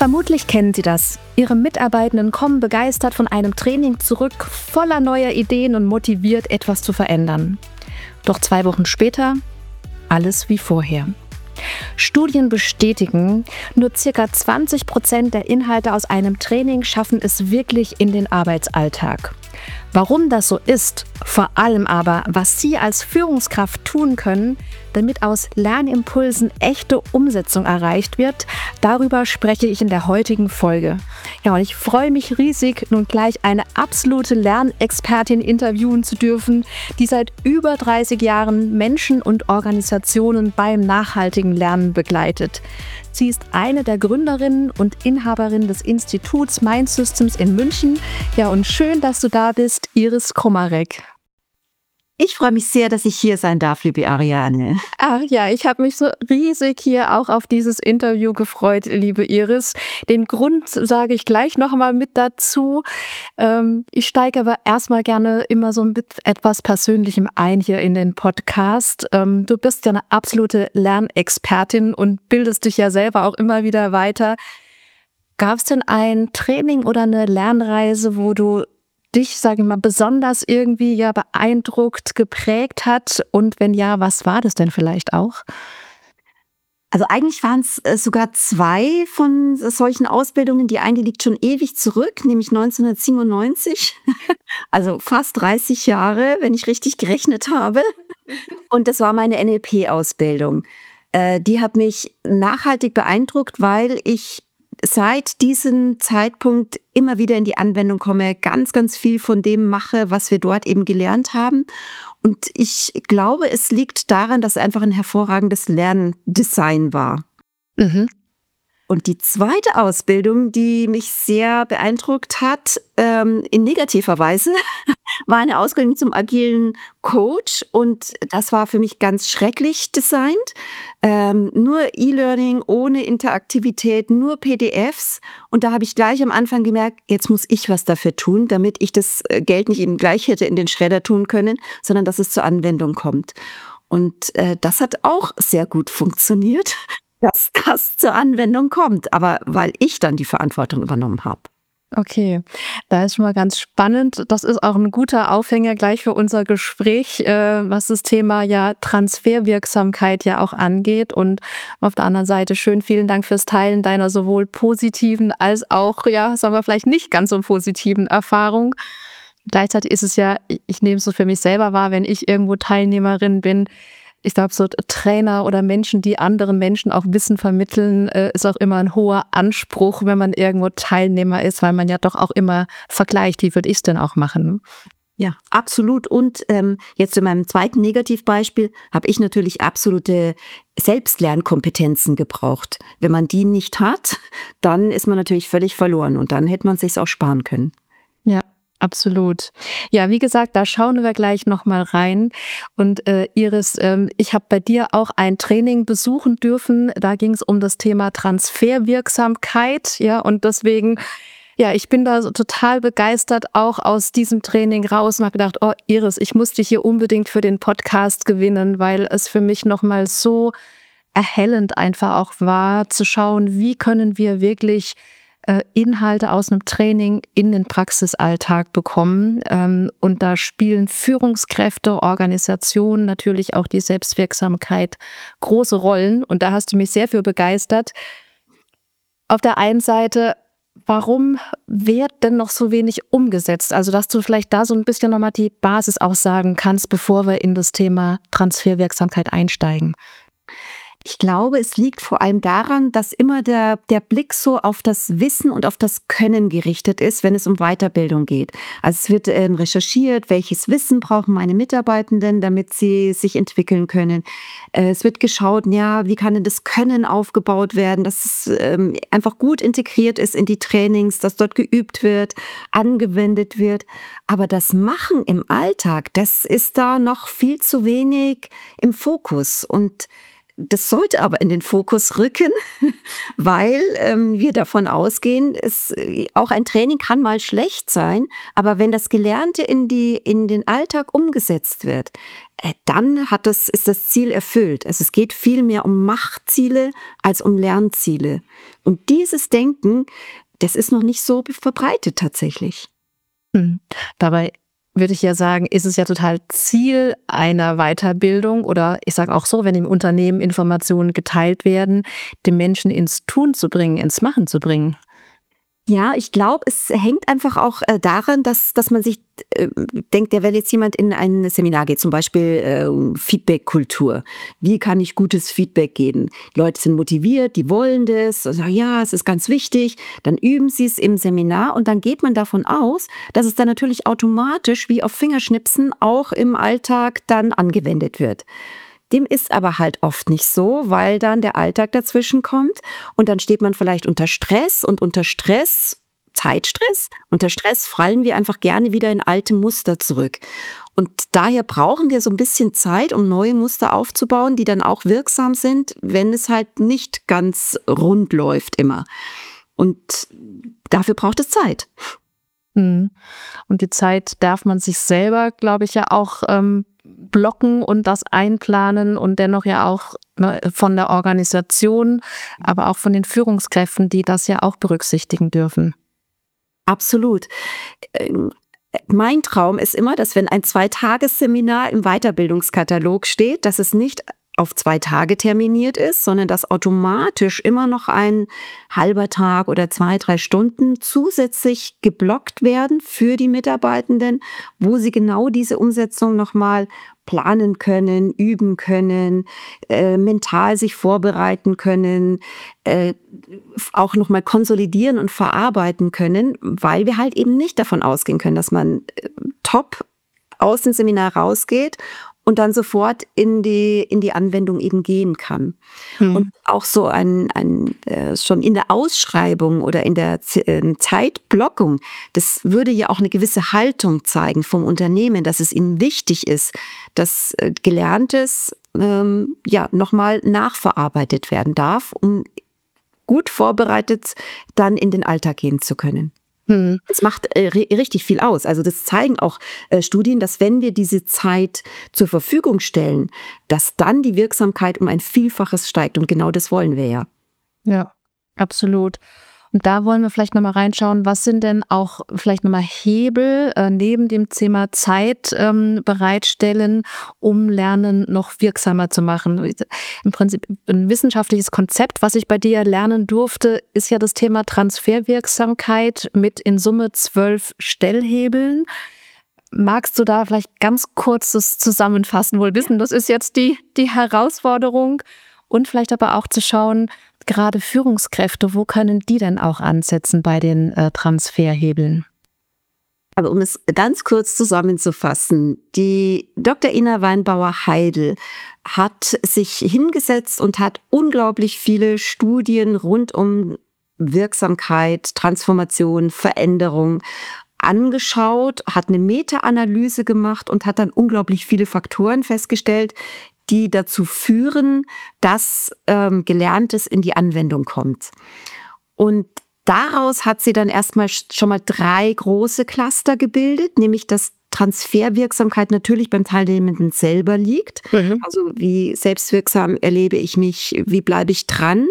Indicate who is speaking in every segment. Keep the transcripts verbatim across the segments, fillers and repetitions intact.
Speaker 1: Vermutlich kennen Sie das. Ihre Mitarbeitenden kommen begeistert von einem Training zurück, voller neuer Ideen und motiviert, etwas zu verändern. Doch zwei Wochen später, alles wie vorher. Studien bestätigen, nur ca. zwanzig Prozent der Inhalte aus einem Training schaffen es wirklich in den Arbeitsalltag. Warum das so ist, vor allem aber, was Sie als Führungskraft tun können, damit aus Lernimpulsen echte Umsetzung erreicht wird, darüber spreche ich in der heutigen Folge. Ja, und ich freue mich riesig, nun gleich eine absolute Lernexpertin interviewen zu dürfen, die seit über dreißig Jahren Menschen und Organisationen beim nachhaltigen Lernen begleitet. Sie ist eine der Gründerinnen und Inhaberinnen des Instituts Mind Systems in München. Ja, und schön, dass du da bist, Iris Komarek.
Speaker 2: Ich freue mich sehr, dass ich hier sein darf, liebe Ariane.
Speaker 1: Ach ja, ich habe mich so riesig hier auch auf dieses Interview gefreut, liebe Iris. Den Grund sage ich gleich nochmal mit dazu. Ähm, ich steige aber erstmal gerne immer so mit etwas Persönlichem ein hier in den Podcast. Ähm, du bist ja eine absolute Lernexpertin und bildest dich ja selber auch immer wieder weiter. Gab es denn ein Training oder eine Lernreise, wo du dich, sage ich mal, besonders irgendwie ja beeindruckt, geprägt hat? Und wenn ja, was war das denn vielleicht auch?
Speaker 2: Also eigentlich waren es sogar zwei von solchen Ausbildungen. Die eine liegt schon ewig zurück, nämlich neunzehnhundertsiebenundneunzig. Also fast dreißig Jahre, wenn ich richtig gerechnet habe. Und das war meine N L P-Ausbildung. Äh, die hat mich nachhaltig beeindruckt, weil ich seit diesem Zeitpunkt immer wieder in die Anwendung komme, ganz, ganz viel von dem mache, was wir dort eben gelernt haben. Und ich glaube, es liegt daran, dass es einfach ein hervorragendes Lerndesign war. Mhm. Und die zweite Ausbildung, die mich sehr beeindruckt hat, ähm, in negativer Weise, war eine Ausbildung zum agilen Coach. Und das war für mich ganz schrecklich designt. Ähm, nur E-Learning, ohne Interaktivität, nur P D Fs. Und da habe ich gleich am Anfang gemerkt, jetzt muss ich was dafür tun, damit ich das Geld nicht eben gleich hätte in den Schredder tun können, sondern dass es zur Anwendung kommt. Und äh, das hat auch sehr gut funktioniert, dass das zur Anwendung kommt, aber weil ich dann die Verantwortung übernommen habe.
Speaker 1: Okay, da ist schon mal ganz spannend. Das ist auch ein guter Aufhänger gleich für unser Gespräch, äh, was das Thema ja Transferwirksamkeit ja auch angeht. Und auf der anderen Seite schön vielen Dank fürs Teilen deiner sowohl positiven als auch, ja, sagen wir vielleicht nicht ganz so positiven Erfahrung. Gleichzeitig ist es ja, ich nehme es so für mich selber wahr, wenn ich irgendwo Teilnehmerin bin, ich glaube, so Trainer oder Menschen, die anderen Menschen auch Wissen vermitteln, äh, ist auch immer ein hoher Anspruch, wenn man irgendwo Teilnehmer ist, weil man ja doch auch immer vergleicht, wie würde ich es denn auch machen?
Speaker 2: Ja, absolut. Und ähm, jetzt in meinem zweiten Negativbeispiel habe ich natürlich absolute Selbstlernkompetenzen gebraucht. Wenn man die nicht hat, dann ist man natürlich völlig verloren und dann hätte man es sich auch sparen können.
Speaker 1: Ja. Absolut. Ja, wie gesagt, da schauen wir gleich nochmal rein. Und äh, Iris, ähm, ich habe bei dir auch ein Training besuchen dürfen. Da ging es um das Thema Transferwirksamkeit. Ja, und deswegen, ja, ich bin da so total begeistert auch aus diesem Training raus und habe gedacht, oh Iris, ich muss dich hier unbedingt für den Podcast gewinnen, weil es für mich nochmal so erhellend einfach auch war, zu schauen, wie können wir wirklich Inhalte aus einem Training in den Praxisalltag bekommen. Und da spielen Führungskräfte, Organisationen, natürlich auch die Selbstwirksamkeit große Rollen. Und da hast du mich sehr für begeistert. Auf der einen Seite, warum wird denn noch so wenig umgesetzt? Also, dass du vielleicht da so ein bisschen nochmal die Basis aussagen kannst, bevor wir in das Thema Transferwirksamkeit einsteigen.
Speaker 2: Ich glaube, es liegt vor allem daran, dass immer der, der Blick so auf das Wissen und auf das Können gerichtet ist, wenn es um Weiterbildung geht. Also es wird ähm, recherchiert, welches Wissen brauchen meine Mitarbeitenden, damit sie sich entwickeln können. Äh, es wird geschaut, ja, wie kann denn das Können aufgebaut werden, dass es ähm, einfach gut integriert ist in die Trainings, dass dort geübt wird, angewendet wird. Aber das Machen im Alltag, das ist da noch viel zu wenig im Fokus. Und das sollte aber in den Fokus rücken, weil ähm, wir davon ausgehen, es, äh, auch ein Training kann mal schlecht sein, aber wenn das Gelernte in die, in den Alltag umgesetzt wird, äh, dann hat das, ist das Ziel erfüllt. Also es geht viel mehr um Machtziele als um Lernziele. Und dieses Denken, das ist noch nicht so verbreitet tatsächlich.
Speaker 1: Hm. Dabei würde ich ja sagen, ist es ja total Ziel einer Weiterbildung oder ich sage auch so, wenn im Unternehmen Informationen geteilt werden, den Menschen ins Tun zu bringen, ins Machen zu bringen.
Speaker 2: Ja, ich glaube, es hängt einfach auch äh, daran, dass, dass man sich äh, denkt, ja, wenn jetzt jemand in ein Seminar geht, zum Beispiel äh, um Feedback-Kultur. Wie kann ich gutes Feedback geben? Die Leute sind motiviert, die wollen das. Also, ja, es ist ganz wichtig. Dann üben sie es im Seminar und dann geht man davon aus, dass es dann natürlich automatisch wie auf Fingerschnipsen auch im Alltag dann angewendet wird. Dem ist aber halt oft nicht so, weil dann der Alltag dazwischen kommt und dann steht man vielleicht unter Stress und unter Stress, Zeitstress, unter Stress fallen wir einfach gerne wieder in alte Muster zurück. Und daher brauchen wir so ein bisschen Zeit, um neue Muster aufzubauen, die dann auch wirksam sind, wenn es halt nicht ganz rund läuft immer. Und dafür braucht es Zeit.
Speaker 1: Hm. Und die Zeit darf man sich selber, glaube ich, ja auch ähm, blocken und das einplanen und dennoch ja auch ne, von der Organisation, aber auch von den Führungskräften, die das ja auch berücksichtigen dürfen.
Speaker 2: Absolut. Ähm, Mein Traum ist immer, dass wenn ein Zweitagesseminar im Weiterbildungskatalog steht, dass es nicht auf zwei Tage terminiert ist, sondern dass automatisch immer noch ein halber Tag oder zwei, drei Stunden zusätzlich geblockt werden für die Mitarbeitenden, wo sie genau diese Umsetzung nochmal planen können, üben können, äh, mental sich vorbereiten können, äh, auch nochmal konsolidieren und verarbeiten können, weil wir halt eben nicht davon ausgehen können, dass man äh, top aus dem Seminar rausgeht und dann sofort in die, in die Anwendung eben gehen kann.
Speaker 1: Hm.
Speaker 2: Und auch so ein, ein äh, schon in der Ausschreibung oder in der Z- äh, Zeitblockung, das würde ja auch eine gewisse Haltung zeigen vom Unternehmen, dass es ihnen wichtig ist, dass äh, Gelerntes ähm, ja nochmal nachverarbeitet werden darf, um gut vorbereitet dann in den Alltag gehen zu können.
Speaker 1: Hm.
Speaker 2: Es macht äh, ri- richtig viel aus. Also das zeigen auch äh, Studien, dass wenn wir diese Zeit zur Verfügung stellen, dass dann die Wirksamkeit um ein Vielfaches steigt. Und genau das wollen wir ja.
Speaker 1: Ja, absolut. Und da wollen wir vielleicht nochmal reinschauen, was sind denn auch vielleicht nochmal Hebel äh, neben dem Thema Zeit ähm, bereitstellen, um Lernen noch wirksamer zu machen. Im Prinzip ein wissenschaftliches Konzept, was ich bei dir lernen durfte, ist ja das Thema Transferwirksamkeit mit in Summe zwölf Stellhebeln. Magst du da vielleicht ganz kurz das zusammenfassen? Wohl wissen, das ist jetzt die, die Herausforderung und vielleicht aber auch zu schauen, gerade Führungskräfte, wo können die denn auch ansetzen bei den äh, Transferhebeln?
Speaker 2: Aber um es ganz kurz zusammenzufassen, die Doktor Ina Weinbauer-Heidel hat sich hingesetzt und hat unglaublich viele Studien rund um Wirksamkeit, Transformation, Veränderung angeschaut, hat eine Meta-Analyse gemacht und hat dann unglaublich viele Faktoren festgestellt, die dazu führen, dass ähm, Gelerntes in die Anwendung kommt. Und daraus hat sie dann erstmal schon mal drei große Cluster gebildet, nämlich dass Transferwirksamkeit natürlich beim Teilnehmenden selber liegt.
Speaker 1: Mhm.
Speaker 2: Also wie selbstwirksam erlebe ich mich, wie bleibe ich dran.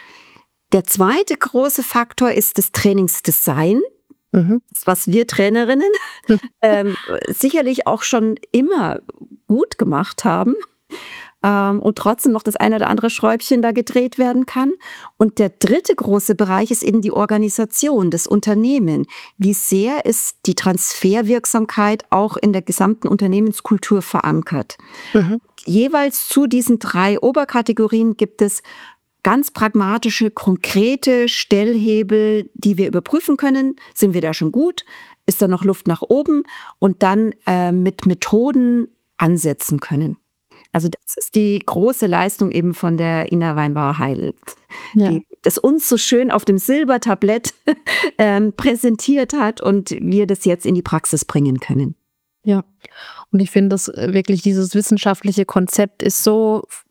Speaker 2: Der zweite große Faktor ist das Trainingsdesign.
Speaker 1: Mhm.
Speaker 2: Das, was wir Trainerinnen ähm, sicherlich auch schon immer gut gemacht haben. Ähm, und trotzdem noch das eine oder andere Schräubchen da gedreht werden kann. Und der dritte große Bereich ist eben die Organisation, das Unternehmen. Wie sehr ist die Transferwirksamkeit auch in der gesamten Unternehmenskultur verankert?
Speaker 1: Mhm.
Speaker 2: Jeweils zu diesen drei Oberkategorien gibt es ganz pragmatische, konkrete Stellhebel, die wir überprüfen können. Sind wir da schon gut? Ist da noch Luft nach oben? Und dann äh, mit Methoden ansetzen können. Also das ist die große Leistung eben von der Ina Weinbauer-Heidel,
Speaker 1: Ja.
Speaker 2: die das uns so schön auf dem Silbertablett ähm, präsentiert hat und wir das jetzt in die Praxis bringen können.
Speaker 1: Ja. Und ich finde, das äh, wirklich dieses wissenschaftliche Konzept ist so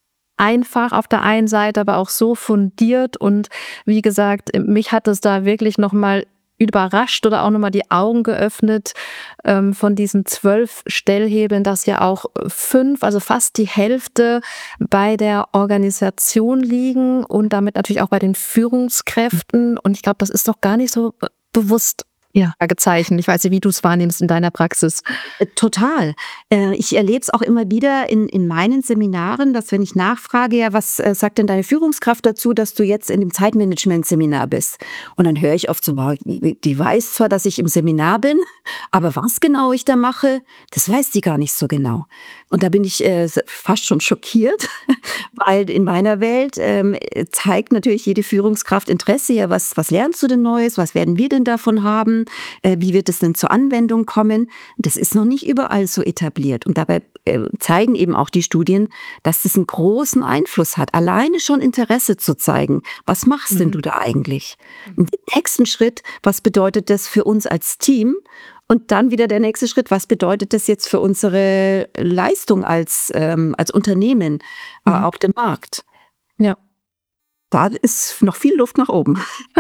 Speaker 1: einfach auf der einen Seite, aber auch so fundiert. Und wie gesagt, mich hat es da wirklich noch mal überrascht oder auch noch mal die Augen geöffnet, ähm, von diesen zwölf Stellhebeln, dass ja auch fünf, also fast die Hälfte bei der Organisation liegen und damit natürlich auch bei den Führungskräften. Und ich glaube, das ist doch gar nicht so be bewusst
Speaker 2: Ja.
Speaker 1: Fragezeichen. Ich weiß nicht, wie du es wahrnimmst in deiner Praxis.
Speaker 2: Äh, total. Äh, ich erlebe es auch immer wieder in in meinen Seminaren, dass wenn ich nachfrage: „Ja, was, äh, sagt denn deine Führungskraft dazu, dass du jetzt in dem Zeitmanagement-Seminar bist?“ Und dann höre ich oft so: „Boah, die die weiß zwar, dass ich im Seminar bin, aber was genau ich da mache, das weiß die gar nicht so genau.“ Und da bin ich, äh, s fast schon schockiert, weil in meiner Welt, ähm, äh, zeigt natürlich jede Führungskraft Interesse: „Ja, was was lernst du denn Neues? Was werden wir denn davon haben? Äh, wie wird es denn zur Anwendung kommen?“ Das ist noch nicht überall so etabliert. Und dabei äh, zeigen eben auch die Studien, dass das einen großen Einfluss hat. Alleine schon Interesse zu zeigen. Was machst denn
Speaker 1: Mhm.
Speaker 2: du da eigentlich? Und im nächsten Schritt, was bedeutet das für uns als Team? Und dann wieder der nächste Schritt, was bedeutet das jetzt für unsere Leistung als, ähm, als Unternehmen äh,
Speaker 1: Mhm.
Speaker 2: auf dem Markt?
Speaker 1: Ja.
Speaker 2: Da ist noch viel Luft nach oben.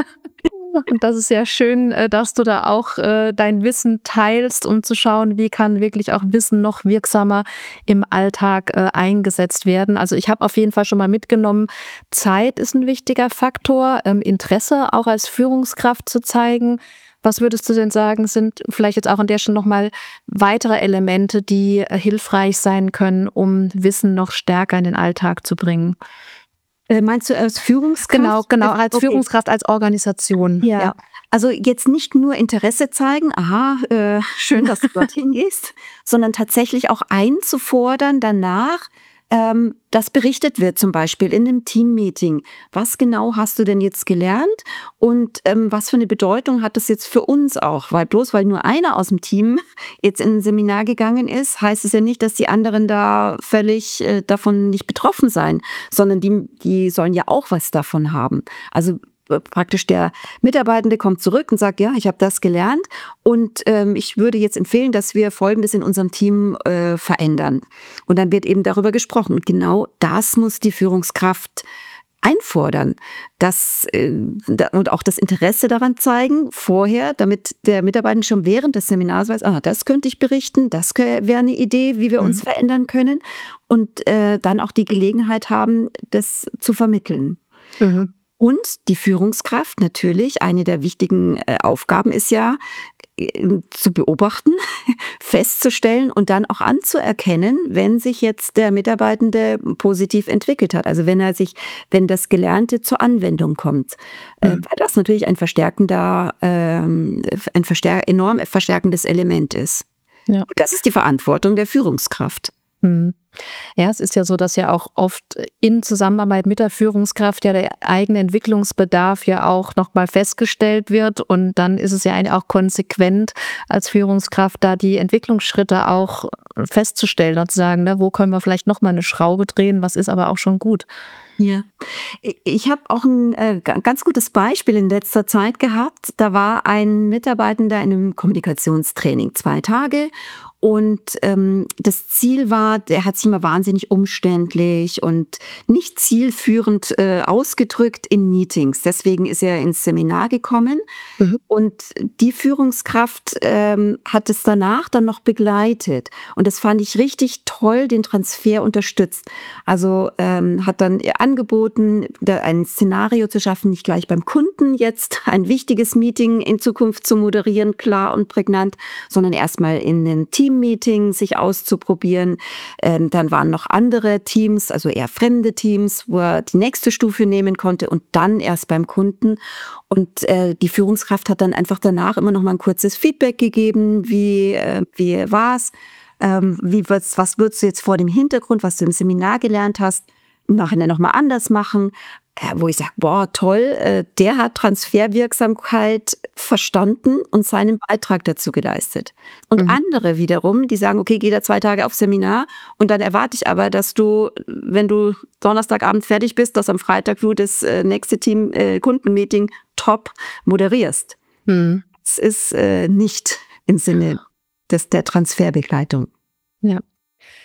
Speaker 1: Und das ist ja schön, äh, dass du da auch, äh, dein Wissen teilst, um zu schauen, wie kann wirklich auch Wissen noch wirksamer im Alltag, äh, eingesetzt werden. Also, ich habe auf jeden Fall schon mal mitgenommen, Zeit ist ein wichtiger Faktor, ähm, Interesse auch als Führungskraft zu zeigen. Was würdest du denn sagen, sind vielleicht jetzt auch an der Stelle noch mal weitere Elemente, die, äh, hilfreich sein können, um Wissen noch stärker in den Alltag zu bringen?
Speaker 2: Äh, meinst du als
Speaker 1: Genau,
Speaker 2: Führungskraft?
Speaker 1: genau,
Speaker 2: Äh,
Speaker 1: als
Speaker 2: okay.
Speaker 1: Führungskraft, als Organisation,
Speaker 2: Ja,
Speaker 1: ja.
Speaker 2: also jetzt nicht nur Interesse zeigen, aha, äh, schön, dass du dorthin gehst, sondern tatsächlich auch einzufordern danach, ähm, dass berichtet wird, zum Beispiel in einem Teammeeting. Was genau hast du denn jetzt gelernt und ähm, was für eine Bedeutung hat das jetzt für uns auch? Weil bloß weil nur einer aus dem Team jetzt in ein Seminar gegangen ist, heißt es ja nicht, dass die anderen da völlig äh, davon nicht betroffen sein, sondern die, die sollen ja auch was davon haben. Also äh, praktisch der Mitarbeitende kommt zurück und sagt, ja, ich habe das gelernt und ähm, ich würde jetzt empfehlen, dass wir Folgendes in unserem Team äh, verändern. Und dann wird eben darüber gesprochen. Und genau das muss die Führungskraft einfordern, das, äh, da, und auch das Interesse daran zeigen vorher, damit der Mitarbeiter schon während des Seminars weiß, ah, das könnte ich berichten, das wäre eine Idee, wie wir uns
Speaker 1: Mhm.
Speaker 2: verändern können und äh, dann auch die Gelegenheit haben, das zu vermitteln.
Speaker 1: Mhm.
Speaker 2: Und die Führungskraft natürlich, eine der wichtigen äh, Aufgaben ist ja, äh, zu beobachten, festzustellen und dann auch anzuerkennen, wenn sich jetzt der Mitarbeitende positiv entwickelt hat. Also wenn er sich, wenn das Gelernte zur Anwendung kommt. Äh,
Speaker 1: Mhm.
Speaker 2: weil das natürlich ein verstärkender, ähm, ein verstär enorm verstärkendes Element ist.
Speaker 1: Ja.
Speaker 2: Und das ist die Verantwortung der Führungskraft.
Speaker 1: Mhm. Ja, es ist ja so, dass ja auch oft in Zusammenarbeit mit der Führungskraft ja der eigene Entwicklungsbedarf ja auch noch mal festgestellt wird und dann ist es ja eigentlich auch konsequent als Führungskraft da die Entwicklungsschritte auch festzustellen und zu sagen, ne, wo können wir vielleicht noch mal eine Schraube drehen, was ist aber auch schon gut.
Speaker 2: Ja. I ich habe auch ein äh, ga ganz gutes Beispiel in letzter Zeit gehabt. Da war ein Mitarbeitender in einem Kommunikationstraining, zwei Tage. Und, ähm, das Ziel war, der hat sich immer wahnsinnig umständlich und nicht zielführend, äh, ausgedrückt in Meetings. Deswegen ist er ins Seminar gekommen
Speaker 1: Mhm.
Speaker 2: und die Führungskraft, ähm, hat es danach dann noch begleitet. Und das fand ich richtig toll, den Transfer unterstützt. Also, ähm, hat dann ihr angeboten, da ein Szenario zu schaffen, nicht gleich beim Kunden jetzt ein wichtiges Meeting in Zukunft zu moderieren, klar und prägnant, sondern erstmal in 'nem Teammeeting sich auszuprobieren. Ähm, dann waren noch andere Teams, also eher fremde Teams, wo er die nächste Stufe nehmen konnte und dann erst beim Kunden. Und äh, die Führungskraft hat dann einfach danach immer noch mal ein kurzes Feedback gegeben, wie, äh, wie war's, ähm, wie wird's, was würdest du jetzt vor dem Hintergrund, was du im Seminar gelernt hast, im Nachhinein noch mal anders machen, äh, wo ich sage, boah, toll, äh, der hat Transferwirksamkeit verstanden und seinen Beitrag dazu geleistet. Und
Speaker 1: Mhm.
Speaker 2: andere wiederum, die sagen, okay, geh da zwei Tage auf Seminar und dann erwarte ich aber, dass du, wenn du Donnerstagabend fertig bist, dass am Freitag du das äh, nächste Team äh, Kundenmeeting top moderierst.
Speaker 1: Mhm.
Speaker 2: Das ist äh, nicht im Sinne des, der Transferbegleitung.
Speaker 1: Ja.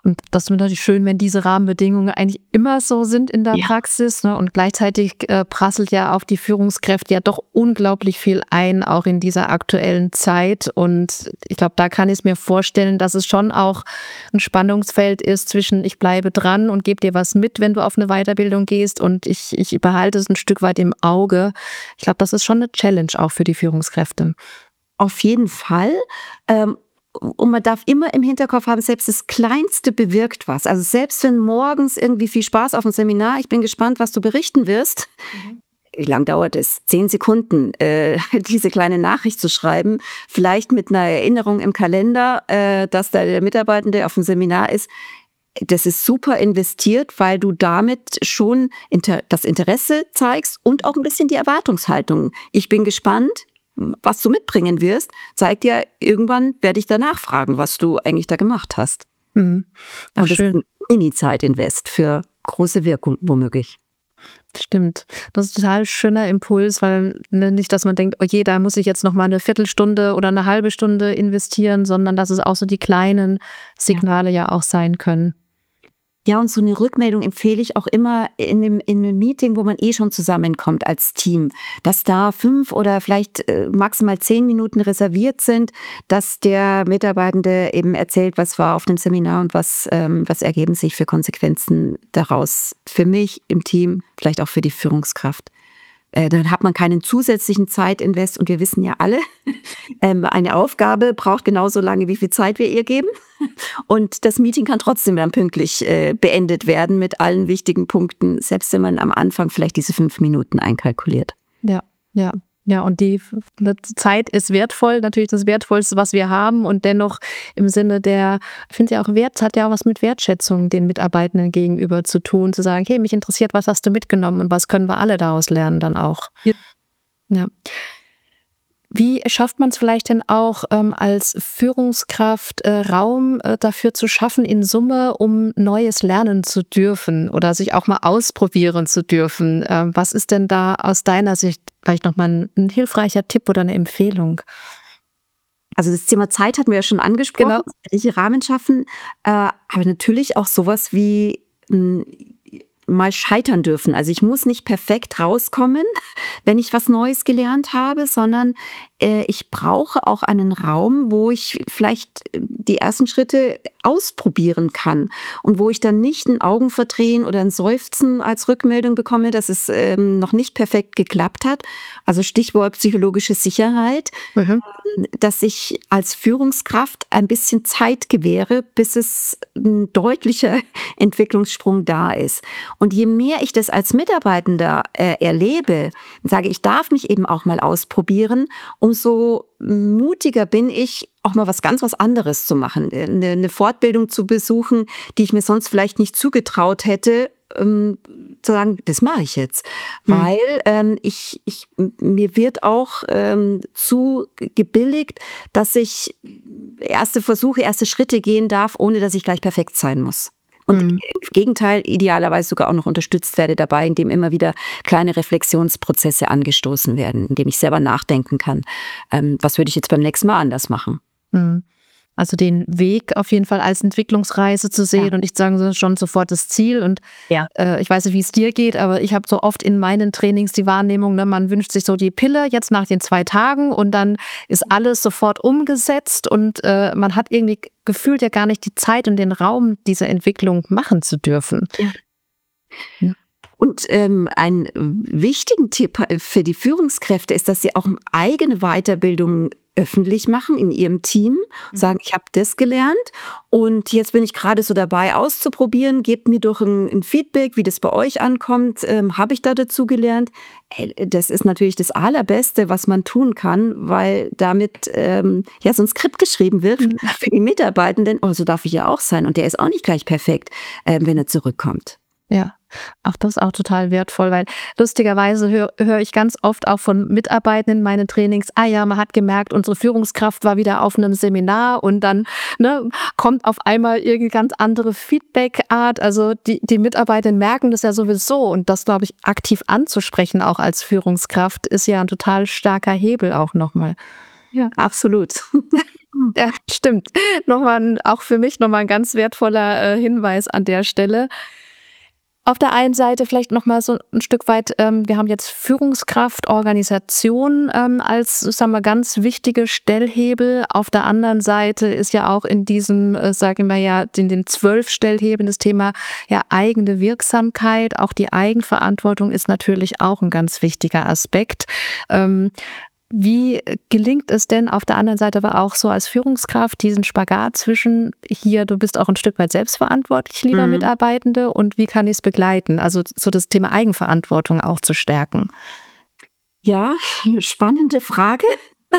Speaker 1: Und das ist natürlich schön, wenn diese Rahmenbedingungen eigentlich immer so sind in der
Speaker 2: Ja.
Speaker 1: Praxis, ne? Und gleichzeitig äh, prasselt ja auf die Führungskräfte ja doch unglaublich viel ein, auch in dieser aktuellen Zeit. Und ich glaube, da kann ich es mir vorstellen, dass es schon auch ein Spannungsfeld ist zwischen ich bleibe dran und gebe dir was mit, wenn du auf eine Weiterbildung gehst, und ich, ich behalte es ein Stück weit im Auge. Ich glaube, das ist schon eine Challenge auch für die Führungskräfte.
Speaker 2: Auf jeden Fall. Ähm, und man darf immer im Hinterkopf haben, selbst das Kleinste bewirkt was. Also selbst wenn morgens irgendwie viel Spaß auf dem Seminar, ich bin gespannt, was du berichten wirst.
Speaker 1: Mhm.
Speaker 2: Wie lang dauert es? Zehn Sekunden, äh, diese kleine Nachricht zu schreiben. Vielleicht mit einer Erinnerung im Kalender, äh, dass da der Mitarbeitende auf dem Seminar ist. Das ist super investiert, weil du damit schon inter- das Interesse zeigst und auch ein bisschen die Erwartungshaltung. Ich bin gespannt, was du mitbringen wirst, zeigt ja, irgendwann werde ich danach fragen, was du eigentlich da gemacht hast.
Speaker 1: Mhm. Ach,
Speaker 2: Und das ist
Speaker 1: schön.
Speaker 2: ein Mini-Zeit-Invest für große Wirkung womöglich.
Speaker 1: Stimmt. Das ist ein total schöner Impuls, weil ne, nicht, dass man denkt, oh je, da muss ich jetzt noch mal eine Viertelstunde oder eine halbe Stunde investieren, sondern dass es auch so die kleinen Signale ja auch sein können.
Speaker 2: Ja, und so eine Rückmeldung empfehle ich auch immer in einem, in einem Meeting, wo man eh schon zusammenkommt als Team, dass da fünf oder vielleicht äh, maximal zehn Minuten reserviert sind, dass der Mitarbeitende eben erzählt, was war auf dem Seminar und was, ähm, was ergeben sich für Konsequenzen daraus für mich im Team, vielleicht auch für die Führungskraft. Äh, dann hat man keinen zusätzlichen Zeitinvest, und wir wissen ja alle, ähm, eine Aufgabe braucht genauso lange, wie viel Zeit wir ihr geben. Und das Meeting kann trotzdem dann pünktlich äh, beendet werden mit allen wichtigen Punkten, selbst wenn man am Anfang vielleicht diese fünf Minuten einkalkuliert.
Speaker 1: Ja, ja. Ja, und die ne, Zeit ist wertvoll, natürlich das Wertvollste, was wir haben, und dennoch im Sinne der, ich finde ja auch Wert, hat ja auch was mit Wertschätzung den Mitarbeitenden gegenüber zu tun, zu sagen, hey, mich interessiert, was hast du mitgenommen und was können wir alle daraus lernen dann auch.
Speaker 2: Ja.
Speaker 1: Ja. Wie schafft man es vielleicht denn auch ähm, als Führungskraft äh, Raum äh, dafür zu schaffen in Summe, um Neues lernen zu dürfen oder sich auch mal ausprobieren zu dürfen? Ähm, was ist denn da aus deiner Sicht vielleicht nochmal ein, ein hilfreicher Tipp oder eine Empfehlung?
Speaker 2: Also das Thema Zeit hatten wir ja schon angesprochen,
Speaker 1: Genau.
Speaker 2: welche Rahmen schaffen, äh, aber natürlich auch sowas wie mh, mal scheitern dürfen. Also ich muss nicht perfekt rauskommen, wenn ich was Neues gelernt habe, sondern äh, ich brauche auch einen Raum, wo ich vielleicht die ersten Schritte ausprobieren kann und wo ich dann nicht ein Augenverdrehen oder ein Seufzen als Rückmeldung bekomme, dass es ähm, noch nicht perfekt geklappt hat. Also Stichwort psychologische Sicherheit,
Speaker 1: Mhm.
Speaker 2: dass ich als Führungskraft ein bisschen Zeit gewähre, bis es ein deutlicher Entwicklungssprung da ist. Und je mehr ich das als Mitarbeitender äh, erlebe, sage ich, darf mich eben auch mal ausprobieren, umso mutiger bin ich, auch mal was ganz was anderes zu machen, eine, eine Fortbildung zu besuchen, die ich mir sonst vielleicht nicht zugetraut hätte, ähm, zu sagen, das mache ich jetzt,
Speaker 1: Hm.
Speaker 2: weil ähm, ich, ich, mir wird auch ähm, zu gebilligt, dass ich erste Versuche, erste Schritte gehen darf, ohne dass ich gleich perfekt sein muss. Und
Speaker 1: Mhm.
Speaker 2: im Gegenteil, idealerweise sogar auch noch unterstützt werde dabei, indem immer wieder kleine Reflexionsprozesse angestoßen werden, indem ich selber nachdenken kann, ähm, was würde ich jetzt beim nächsten Mal anders machen.
Speaker 1: Mhm. Also den Weg auf jeden Fall als Entwicklungsreise zu sehen
Speaker 2: Ja.
Speaker 1: und nicht sagen so schon sofort das Ziel. Und
Speaker 2: Ja.
Speaker 1: äh, ich weiß nicht, wie es dir geht, aber ich habe so oft in meinen Trainings die Wahrnehmung, ne, man wünscht sich so die Pille jetzt nach den zwei Tagen und dann ist alles sofort umgesetzt und äh, man hat irgendwie gefühlt ja gar nicht die Zeit und den Raum, diese Entwicklung machen zu dürfen.
Speaker 2: Ja.
Speaker 1: Ja.
Speaker 2: Und ähm, ein wichtigen Tipp für die Führungskräfte ist, dass sie auch eigene Weiterbildung öffentlich machen in ihrem Team, sagen, ich habe das gelernt und jetzt bin ich gerade so dabei auszuprobieren, gebt mir doch ein, ein Feedback, wie das bei euch ankommt, ähm, habe ich da dazu gelernt. Ey, das ist natürlich das Allerbeste, was man tun kann, weil damit ähm, ja so ein Skript geschrieben wird
Speaker 1: Mhm.
Speaker 2: für die Mitarbeitenden, oh, so darf ich ja auch sein und der ist auch nicht gleich perfekt, äh, wenn er zurückkommt.
Speaker 1: Ja, auch das ist auch total wertvoll, weil lustigerweise höre hör ich ganz oft auch von Mitarbeitenden in meinen Trainings, ah ja, man hat gemerkt, unsere Führungskraft war wieder auf einem Seminar und dann ne, kommt auf einmal irgendeine ganz andere Feedback-Art. Also die, die Mitarbeitenden merken das ja sowieso und das, glaube ich, aktiv anzusprechen, auch als Führungskraft, ist ja ein total starker Hebel auch nochmal.
Speaker 2: Ja, absolut.
Speaker 1: Ja, stimmt. Noch mal 'n auch für mich noch mal 'n ganz wertvoller, äh, Hinweis an der Stelle. Auf der einen Seite vielleicht noch mal so 'n Stück weit, ähm, wir haben jetzt Führungskraft, Organisation, ähm, als, sagen wir, ganz wichtige Stellhebel. Auf der anderen Seite ist ja auch in diesem, äh, sagen wir ja, in den zwölf Stellhebeln das Thema, ja, eigene Wirksamkeit. Auch die Eigenverantwortung ist natürlich auch 'n ganz wichtiger Aspekt. Ähm, wie gelingt es denn auf der anderen Seite aber auch so als Führungskraft, diesen Spagat zwischen hier, du bist auch 'n Stück weit selbstverantwortlich, lieber
Speaker 2: Mhm.
Speaker 1: Mitarbeitende, und wie kann ich's begleiten? Also, so das Thema Eigenverantwortung auch zu stärken.
Speaker 2: Ja, spannende Frage.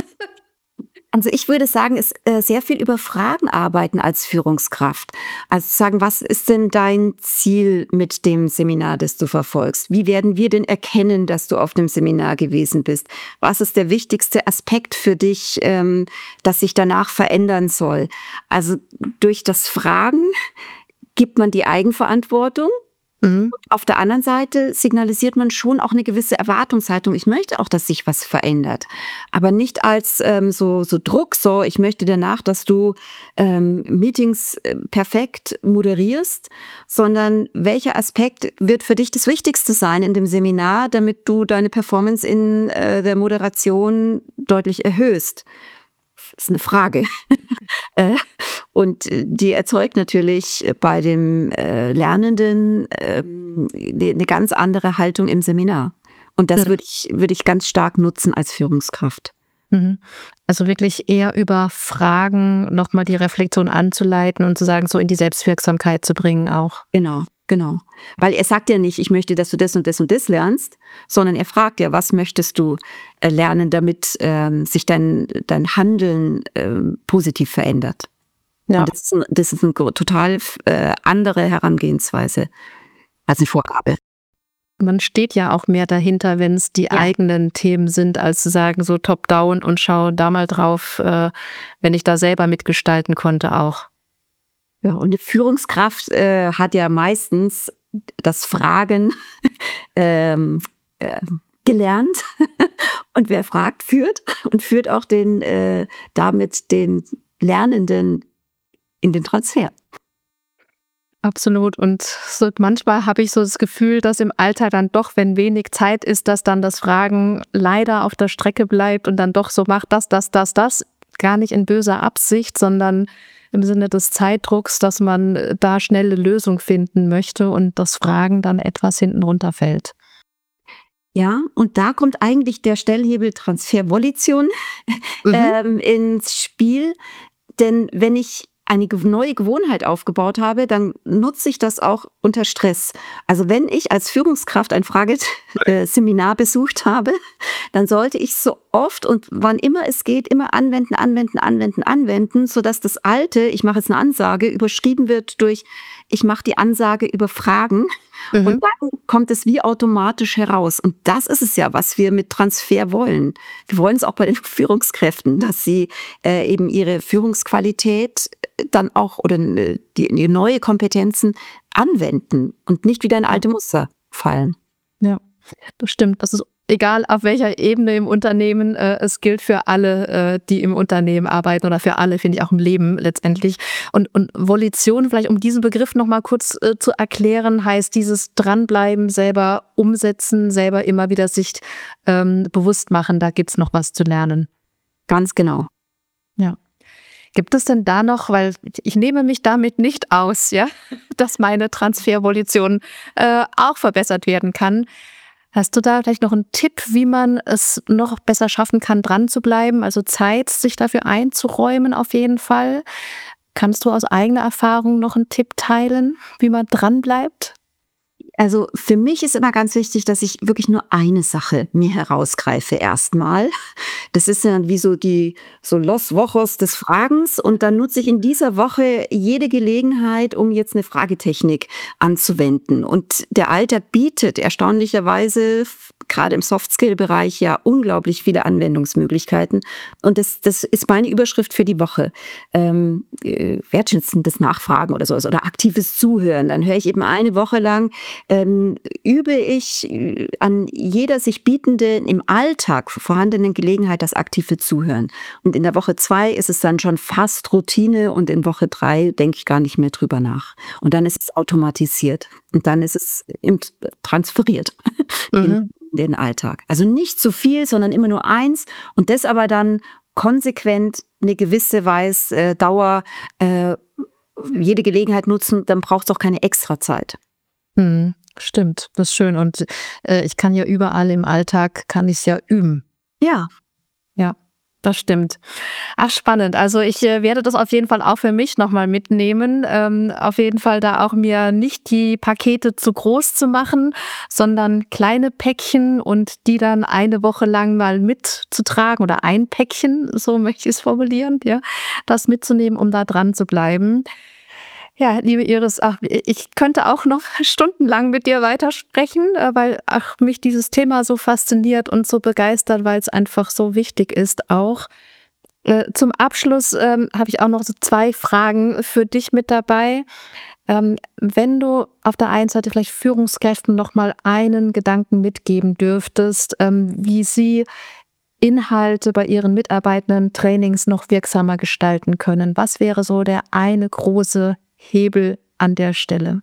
Speaker 2: Also, ich würde sagen, es äh, sehr viel über Fragen arbeiten als Führungskraft. Also, sagen: „Was ist denn dein Ziel mit dem Seminar, das du verfolgst? Wie werden wir denn erkennen, dass du auf dem Seminar gewesen bist? Was ist der wichtigste Aspekt für dich, ähm, das sich danach verändern soll?“ Also, durch das Fragen gibt man die Eigenverantwortung.
Speaker 1: Mhm.
Speaker 2: Auf der anderen Seite signalisiert man schon auch 'ne gewisse Erwartungshaltung. Ich möchte auch, dass sich was verändert, aber nicht als, ähm, so so Druck: „So, ich möchte danach, dass du, ähm, Meetings, äh, perfekt moderierst“, sondern welcher Aspekt wird für dich das Wichtigste sein in dem Seminar, damit du deine Performance in, äh, der Moderation deutlich erhöhst? Ist 'ne Frage. Äh, und die erzeugt natürlich bei dem, äh, Lernenden, ähm, ne 'ne ganz andere Haltung im Seminar. Und das
Speaker 1: Mhm.
Speaker 2: würde ich würde ich ganz stark nutzen als Führungskraft.
Speaker 1: Mhm. Also, wirklich eher über Fragen noch mal die Reflexion anzuleiten und zu sagen, so in die Selbstwirksamkeit zu bringen auch.
Speaker 2: Genau, genau. Weil er sagt ja nicht: „Ich möchte, dass du das und das und das lernst“, sondern er fragt ja: „Was möchtest du, äh, lernen, damit, ähm, sich dein dein Handeln, ähm, positiv verändert?“
Speaker 1: Ja.
Speaker 2: Und das ist 'n das ist 'n gro total f äh, andere Herangehensweise als 'ne Vorgabe.
Speaker 1: Man steht ja auch mehr dahinter, wenn's die
Speaker 2: Ja.
Speaker 1: eigenen Themen sind, als zu sagen, so top down und schau da mal drauf, äh, wenn ich da selber mitgestalten konnte auch.
Speaker 2: Ja, und 'ne Führungskraft, äh, hat ja meistens das Fragen, ähm, ähm, gelernt. Und wer fragt, führt und führt auch den äh, damit den Lernenden in den Transfer.
Speaker 1: Absolut. Und so manchmal habe ich so das Gefühl, dass im Alltag dann doch, wenn wenig Zeit ist, dass dann das Fragen leider auf der Strecke bleibt und dann doch so macht: „Das, das, das, das.“ Gar nicht in böser Absicht, sondern im Sinne des Zeitdrucks, dass man, äh, da schnell 'ne Lösung finden möchte und das Fragen dann etwas hinten runterfällt.
Speaker 2: Ja, und da kommt eigentlich der Stellhebel Transfervolition,
Speaker 1: Mhm.
Speaker 2: ähm, ins Spiel. Denn wenn ich eine gew neue Gewohnheit aufgebaut habe, dann nutze ich das auch unter Stress. Also, wenn ich als Führungskraft ein Frage äh, Seminar besucht habe, dann sollte ich so oft und wann immer es geht, immer anwenden, anwenden, anwenden, anwenden, sodass das Alte, ich mache jetzt 'ne Ansage, überschrieben wird durch, ich mache die Ansage über Fragen und
Speaker 1: Mhm.
Speaker 2: dann kommt es wie automatisch heraus. Und das ist es ja, was wir mit Transfer wollen. Wir wollen's auch bei den Führungskräften, dass sie, äh, eben ihre Führungsqualität dann auch oder n die die neue Kompetenzen anwenden und nicht wieder in
Speaker 1: Ja.
Speaker 2: alte Muster fallen.
Speaker 1: Ja, das stimmt. Das ist egal, auf welcher Ebene im Unternehmen, äh, es gilt für alle, äh, die im Unternehmen arbeiten oder für alle, finde ich, auch im Leben letztendlich. Und und Volition, vielleicht um diesen Begriff noch mal kurz, äh, zu erklären, heißt dieses Dranbleiben, selber umsetzen, selber immer wieder sich, ähm, bewusst machen, da gibt's noch was zu lernen.
Speaker 2: Ganz genau.
Speaker 1: Ja. Gibt es denn da noch weil ich nehme mich damit nicht aus, ja, dass meine Transfervolition, äh, auch verbessert werden kann. Hast du da vielleicht noch 'n Tipp, wie man es noch besser schaffen kann, dranzubleiben, also Zeit sich dafür einzuräumen auf jeden Fall? Kannst du aus eigener Erfahrung noch 'n Tipp teilen, wie man dranbleibt?
Speaker 2: Also, für mich ist immer ganz wichtig, dass ich wirklich nur eine Sache mir herausgreife erst mal. Das ist ja wie so die so Los Wochos des Fragens und dann nutze ich in dieser Woche jede Gelegenheit, um jetzt 'ne Fragetechnik anzuwenden. Und der Alltag bietet erstaunlicherweise f gerade im Soft-Skill-Bereich ja unglaublich viele Anwendungsmöglichkeiten. Und das, das ist meine Überschrift für die Woche. Ähm, äh, wertschätzendes Nachfragen oder sowas oder aktives Zuhören. Dann höre ich eben eine Woche lang, ähm, übe ich äh, an jeder sich bietenden, im Alltag vorhandenen Gelegenheit das aktive Zuhören. Und in der Woche zwei ist es dann schon fast Routine und in Woche drei denke ich gar nicht mehr drüber nach. Und dann ist es automatisiert und dann ist es im, transferiert
Speaker 1: Mhm.
Speaker 2: in den Alltag. Also nicht zu viel, sondern immer nur eins und das aber dann konsequent eine gewisse Weise, äh, Dauer, äh, jede Gelegenheit nutzen, dann braucht es auch keine Extrazeit.
Speaker 1: Mhm. Stimmt, das ist schön. Und äh, ich kann ja überall im Alltag, kann ich es ja üben.
Speaker 2: Ja.
Speaker 1: Ja, das stimmt. Ach, spannend. Also ich äh, werde das auf jeden Fall auch für mich nochmal mitnehmen. Ähm, auf jeden Fall da auch mir nicht die Pakete zu groß zu machen, sondern kleine Päckchen und die dann eine Woche lang mal mitzutragen oder ein Päckchen, so möchte ich es formulieren, ja, das mitzunehmen, um da dran zu bleiben. Ja, liebe Iris, ach, ich könnte auch noch stundenlang mit dir weitersprechen, äh, weil ach, mich dieses Thema so fasziniert und so begeistert, weil es einfach so wichtig ist auch. Äh, zum Abschluss ähm, habe ich auch noch so zwei Fragen für dich mit dabei. Ähm, wenn du auf der einen Seite vielleicht Führungskräften noch mal einen Gedanken mitgeben dürftest, ähm, wie sie Inhalte bei ihren Mitarbeitenden Trainings noch wirksamer gestalten können, was wäre so der eine große Hebel an der Stelle?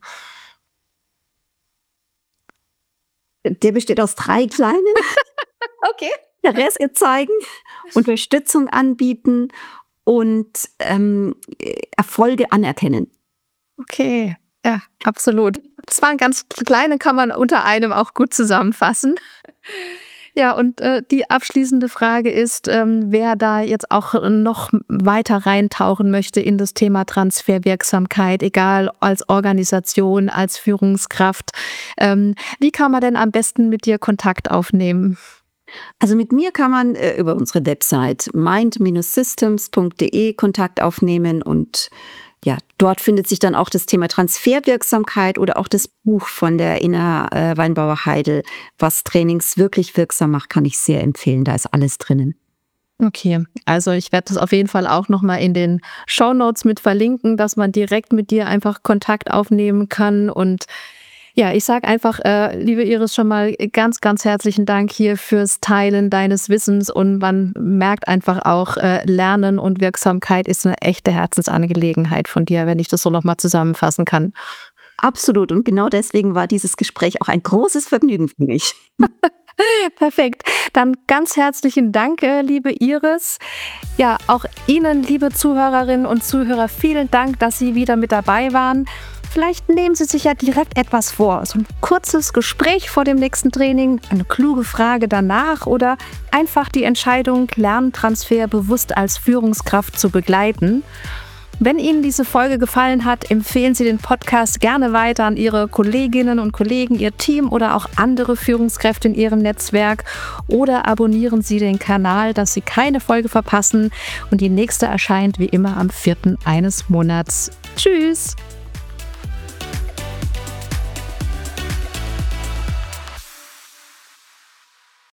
Speaker 2: Der besteht aus drei kleinen.
Speaker 1: Okay.
Speaker 2: Interesse zeigen, Unterstützung anbieten und ähm, Erfolge anerkennen.
Speaker 1: Okay, ja, absolut. Das waren ganz kleine, kann man unter einem auch gut zusammenfassen. Ja, und äh, die abschließende Frage ist, ähm, wer da jetzt auch noch weiter reintauchen möchte in das Thema Transferwirksamkeit, egal als Organisation, als Führungskraft, ähm, wie kann man denn am besten mit dir Kontakt aufnehmen?
Speaker 2: Also mit mir kann man äh, über unsere Website mind systems punkt de Kontakt aufnehmen und ja, dort findet sich dann auch das Thema Transferwirksamkeit oder auch das Buch von der Ina äh, Weinbauer-Heidel, was Trainings wirklich wirksam macht, kann ich sehr empfehlen. Da ist alles drinnen.
Speaker 1: Okay, also ich werde das auf jeden Fall auch nochmal in den Shownotes mit verlinken, dass man direkt mit dir einfach Kontakt aufnehmen kann. Und ja, ich sage einfach, äh, liebe Iris, schon mal ganz, ganz herzlichen Dank hier fürs Teilen deines Wissens. Und man merkt einfach auch, äh, Lernen und Wirksamkeit ist eine echte Herzensangelegenheit von dir, wenn ich das so nochmal zusammenfassen kann.
Speaker 2: Absolut. Und genau deswegen war dieses Gespräch auch ein großes Vergnügen für mich.
Speaker 1: Perfekt. Dann ganz herzlichen Dank, äh, liebe Iris. Ja, auch Ihnen, liebe Zuhörerinnen und Zuhörer, vielen Dank, dass Sie wieder mit dabei waren. Vielleicht nehmen Sie sich ja direkt etwas vor. So ein kurzes Gespräch vor dem nächsten Training, eine kluge Frage danach oder einfach die Entscheidung, Lerntransfer bewusst als Führungskraft zu begleiten. Wenn Ihnen diese Folge gefallen hat, empfehlen Sie den Podcast gerne weiter an Ihre Kolleginnen und Kollegen, Ihr Team oder auch andere Führungskräfte in Ihrem Netzwerk oder abonnieren Sie den Kanal, dass Sie keine Folge verpassen und die nächste erscheint wie immer am vierten eines Monats. Tschüss!